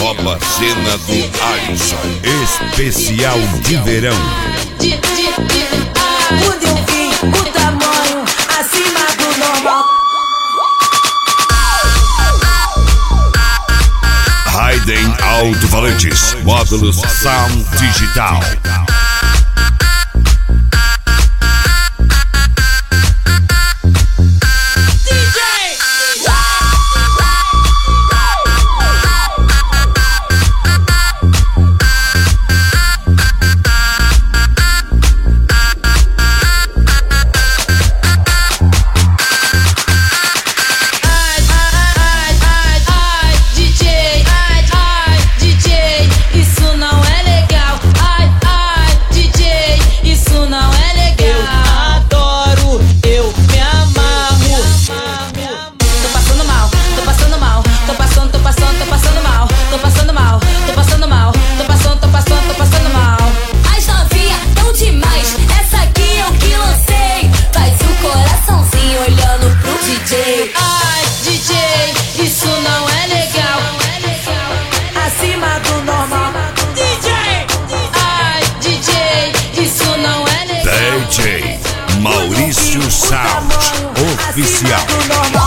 nova cena do Alisson, especial de verão. Quando eu vi o tamanho acima do normal. Raiden Alto-Falantes, módulos Sound Digital. Ai, DJ, isso não é legal. Acima do normal. DJ, ai, DJ, isso não é legal. DJ Maurício Sound Oficial.